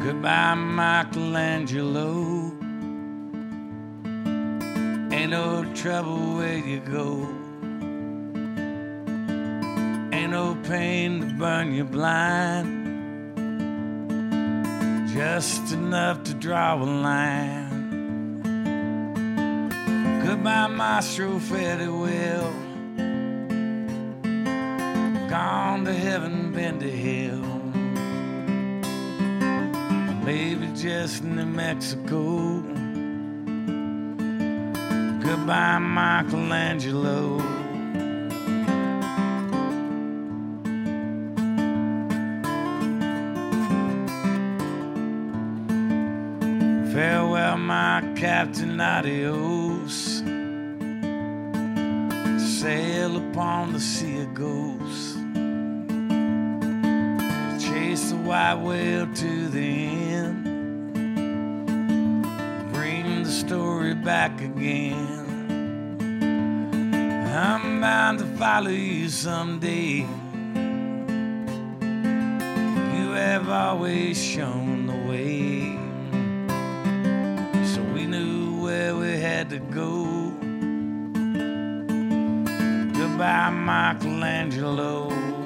Goodbye, Michelangelo. Ain't no trouble where you go. Ain't no pain to burn you blind. Just enough to draw a line. Goodbye, Maestro, fare thee well. Gone to heaven, been to hell. Maybe just New Mexico. Goodbye, Michelangelo. Farewell, my captain, adios. Sail upon the sea of ghosts. Chase the white whale to the end. Bring the story back again. I'm bound to follow you someday. You have always shown the way. So we knew where we had to go. Goodbye, Michelangelo.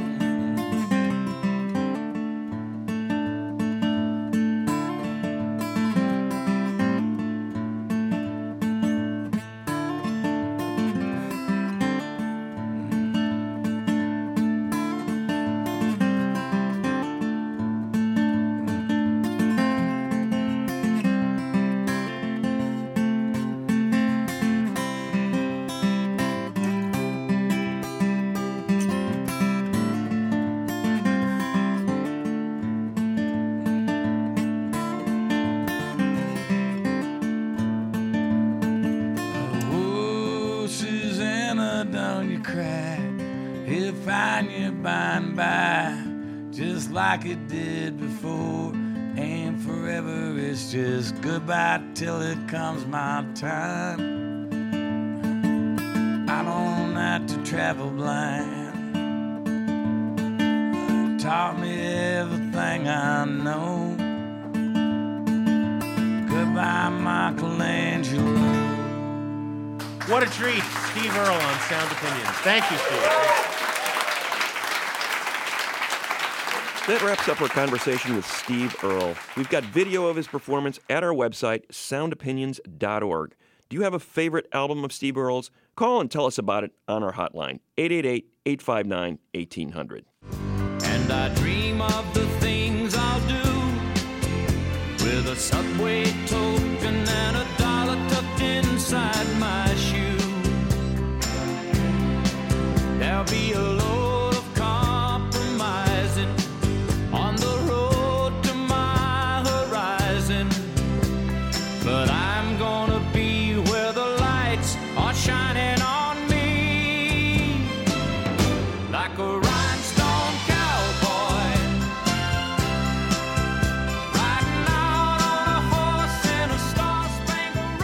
Like it did before, and forever it's just goodbye till it comes my time. I don't have to travel blind. Taught me everything I know. Goodbye, Michelangelo. What a treat. Steve Earle on Sound Opinions. Thank you, Steve. That wraps up our conversation with Steve Earle. We've got video of his performance at our website, sound opinions dot org. Do you have a favorite album of Steve Earle's? Call and tell us about it on our hotline, eight eight eight, eight five nine, one eight hundred. And I dream of the things I'll do with a Subway token and a dollar tucked inside my shoe. There'll be a load of compromising on the road to my horizon, but I'm gonna be where the lights are shining on me, like a rhinestone cowboy, riding out on a horse in a star-spangled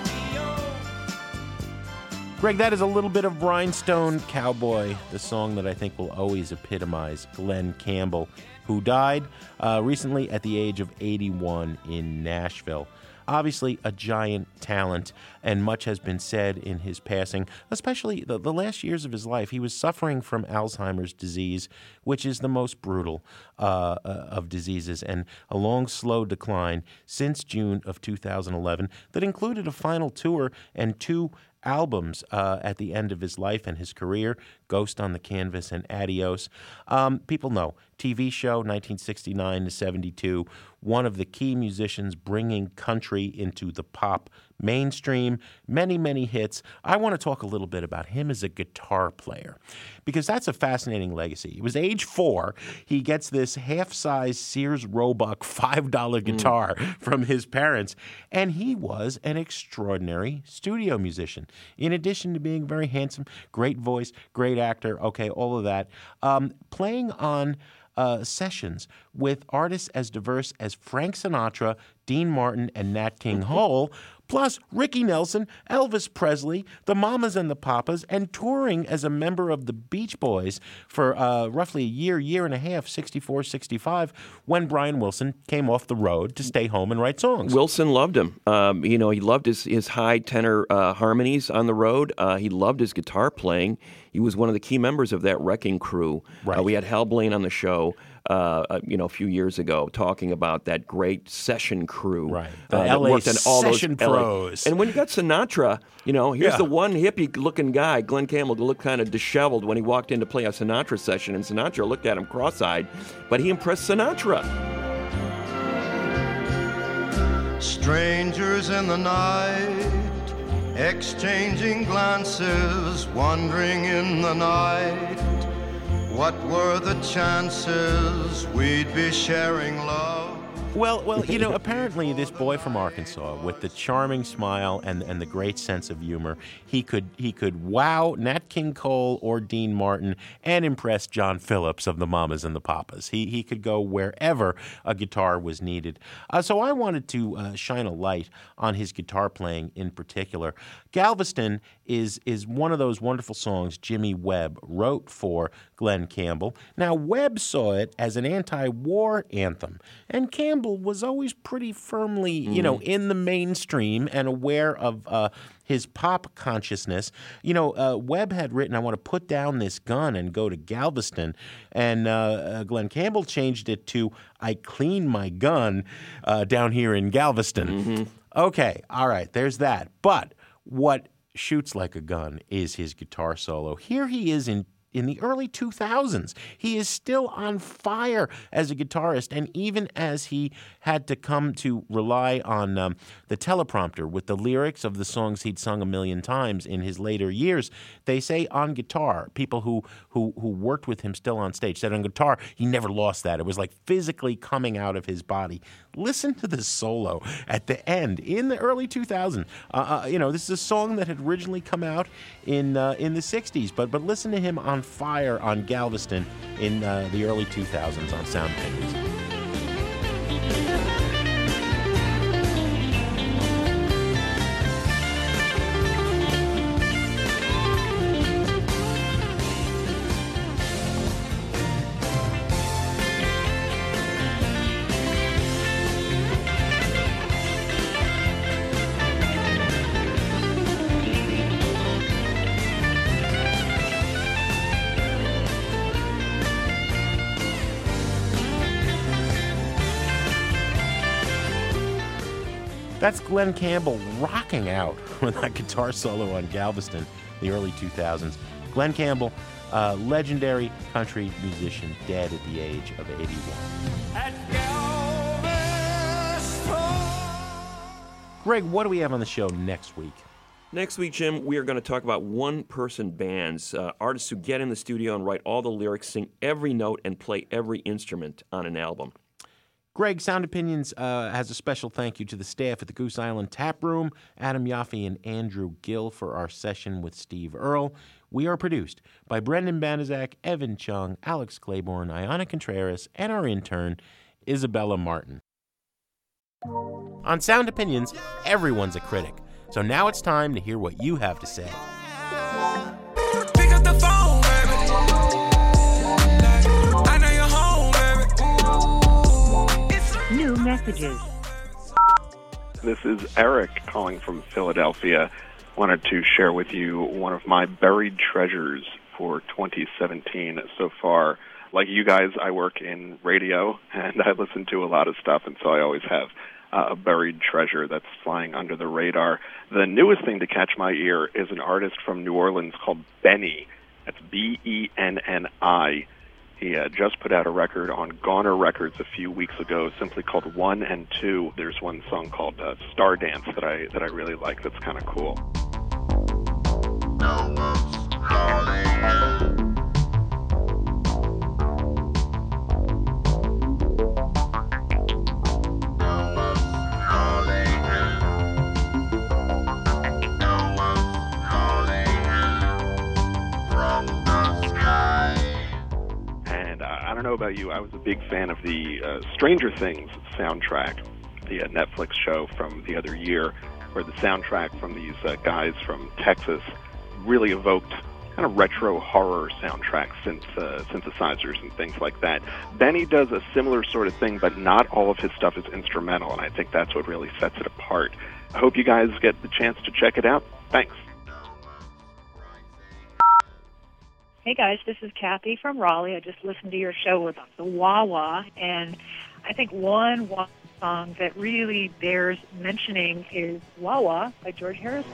rodeo. Greg, that is a little bit of Rhinestone Cowboy, the song that I think will always epitomize Glen Campbell, who died uh, recently at the age of eighty-one in Nashville. Obviously a giant talent, and much has been said in his passing, especially the, the last years of his life. He was suffering from Alzheimer's disease, which is the most brutal uh, uh, of diseases, and a long, slow decline since June of two thousand eleven that included a final tour and two albums uh, at the end of his life and his career, Ghost on the Canvas and Adios. Um, people know, T V show, nineteen sixty-nine to seventy-two, one of the key musicians bringing country into the pop mainstream, many, many hits. I want to talk a little bit about him as a guitar player, because that's a fascinating legacy. It was age four. He gets this half-size Sears Roebuck five dollar guitar mm. from his parents, and he was an extraordinary studio musician. In addition to being very handsome, great voice, great actor, okay, all of that, um, playing on uh, sessions with artists as diverse as Frank Sinatra, Dean Martin, and Nat King Cole, plus Ricky Nelson, Elvis Presley, the Mamas and the Papas, and touring as a member of the Beach Boys for uh, roughly a year, year and a half, sixty-four, sixty-five, when Brian Wilson came off the road to stay home and write songs. Wilson loved him. Um, you know, he loved his, his high tenor uh, harmonies on the road. Uh, he loved his guitar playing. He was one of the key members of that Wrecking Crew. Right. Uh, we had Hal Blaine on the show, uh, uh, you know, a few years ago, talking about that great session crew. Right. The uh, that L A worked in all session those L A pros. And when you got Sinatra, you know, here's Yeah. the one hippie-looking guy, Glenn Campbell, who looked kind of disheveled when he walked in to play a Sinatra session, and Sinatra looked at him cross-eyed, but he impressed Sinatra. Strangers in the night, exchanging glances, wandering in the night. What were the chances we'd be sharing love? Well, well, you know, apparently this boy from Arkansas with the charming smile and and the great sense of humor, he could he could wow Nat King Cole or Dean Martin and impress John Phillips of the Mamas and the Papas. He he could go wherever a guitar was needed. Uh, so I wanted to uh, shine a light on his guitar playing in particular. Galveston is is one of those wonderful songs Jimmy Webb wrote for Glenn Campbell. Now, Webb saw it as an anti-war anthem, and Campbell was always pretty firmly, you know, in the mainstream and aware of uh, his pop consciousness. You know, uh, Webb had written, I want to put down this gun and go to Galveston, and uh, uh, Glenn Campbell changed it to, I clean my gun uh, down here in Galveston. Mm-hmm. Okay, all right, there's that. But what shoots like a gun is his guitar solo. Here he is in In the early two thousands, he is still on fire as a guitarist, and even as he had to come to rely on um, the teleprompter with the lyrics of the songs he'd sung a million times in his later years, they say on guitar, people who who who worked with him still on stage said on guitar, he never lost that. It was like physically coming out of his body. Listen to the solo at the end in the early two thousands. Uh, uh, you know, this is a song that had originally come out in uh, in the sixties, but but listen to him on fire on Galveston in uh, the early two thousands on Sound Opinions. That's Glenn Campbell rocking out with that guitar solo on Galveston, the early two thousands. Glenn Campbell, uh, legendary country musician, dead at the age of eighty-one. Greg, what do we have on the show next week? Next week, Jim, we are going to talk about one-person bands, uh, artists who get in the studio and write all the lyrics, sing every note, and play every instrument on an album. Greg, Sound Opinions uh, has a special thank you to the staff at the Goose Island Tap Room, Adam Yaffe and Andrew Gill for our session with Steve Earle. We are produced by Brendan Banaszak, Evan Chung, Alex Claiborne, Ayana Contreras, and our intern, Isabella Martin. On Sound Opinions, everyone's a critic. So now it's time to hear what you have to say. Pick up the phone, baby. I know you're home, baby. New messages. This is Eric calling from Philadelphia. Wanted to share with you one of my buried treasures for twenty seventeen so far. Like you guys, I work in radio, and I listen to a lot of stuff, and so I always have uh, a buried treasure that's flying under the radar. The newest thing to catch my ear is an artist from New Orleans called Benny. That's B E N N I. He uh, just put out a record on Goner Records a few weeks ago, simply called One and Two. There's one song called uh, Star Dance that I that I really like. That's kind of cool. No one's calling. I don't know about you, I was a big fan of the uh, Stranger Things soundtrack, the uh, Netflix show from the other year, where the soundtrack from these uh, guys from Texas really evoked kind of retro horror soundtrack synth, uh, synthesizers and things like that. Benny does a similar sort of thing, but not all of his stuff is instrumental, and I think that's what really sets it apart. I hope you guys get the chance to check it out. Thanks. Hey guys, this is Kathy from Raleigh. I just listened to your show with the Wah Wah, and I think one Wah song that really bears mentioning is Wah Wah by George Harrison.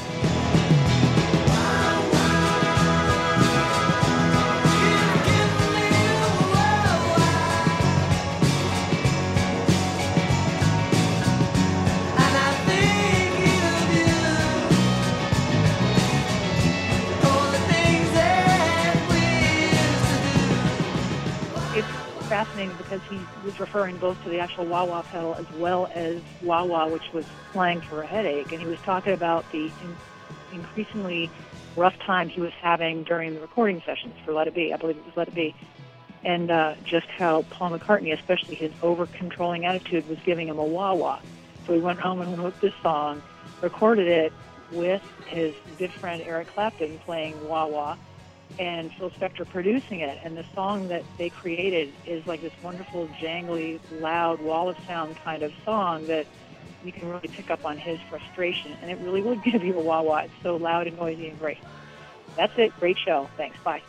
Fascinating because he was referring both to the actual wah wah pedal as well as wah wah, which was slang for a headache, and he was talking about the in- increasingly rough time he was having during the recording sessions for Let It Be. I believe it was Let It Be, and uh, just how Paul McCartney, especially his over-controlling attitude, was giving him a wah wah. So he went home and wrote this song, recorded it with his good friend Eric Clapton playing wah wah, and Phil Spector producing it, and the song that they created is like this wonderful, jangly, loud, wall of sound kind of song that you can really pick up on his frustration, and it really will give you a wah-wah. It's so loud and noisy and great. That's it. Great show. Thanks. Bye.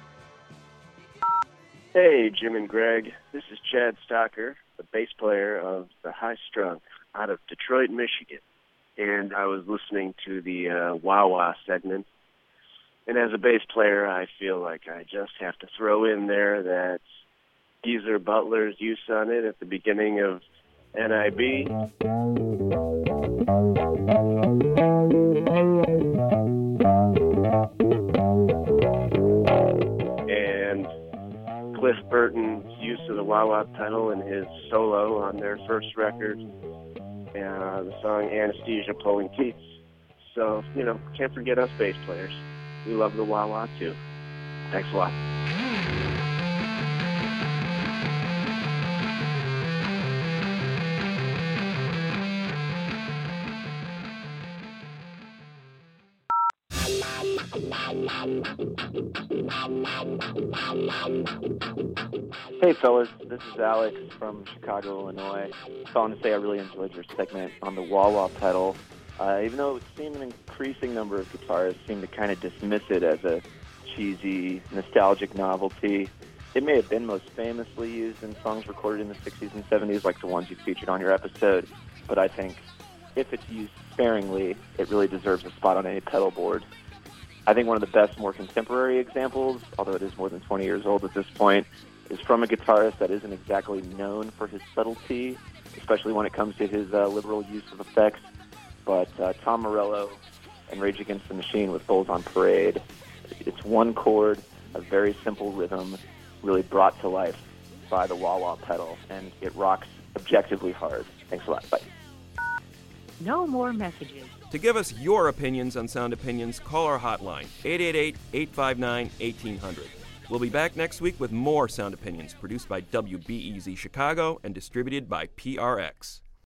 Hey, Jim and Greg. This is Chad Stocker, the bass player of the High Strung out of Detroit, Michigan, and I was listening to the uh, wah-wah segment. And as a bass player, I feel like I just have to throw in there that Geezer Butler's use on it at the beginning of N I B. And Cliff Burton's use of the wah-wah pedal in his solo on their first record, uh, the song Anesthesia Pulling Teeth. So, you know, can't forget us bass players. We love the wah-wah, too. Thanks a lot. Hey fellas, this is Alex from Chicago, Illinois. Calling to say I really enjoyed your segment on the wah-wah pedal. Uh, even though it seemed an increasing number of guitarists seem to kind of dismiss it as a cheesy, nostalgic novelty, it may have been most famously used in songs recorded in the sixties and seventies, like the ones you featured on your episode. But I think if it's used sparingly, it really deserves a spot on any pedal board. I think one of the best, more contemporary examples, although it is more than twenty years old at this point, is from a guitarist that isn't exactly known for his subtlety, especially when it comes to his uh, liberal use of effects. But uh, Tom Morello and Rage Against the Machine with Bulls on Parade. It's one chord, a very simple rhythm, really brought to life by the wah-wah pedal, and it rocks objectively hard. Thanks a lot. Bye. No more messages. To give us your opinions on Sound Opinions, call our hotline, eight eight eight, eight five nine, one eight hundred. We'll be back next week with more Sound Opinions, produced by W B E Z Chicago and distributed by P R X.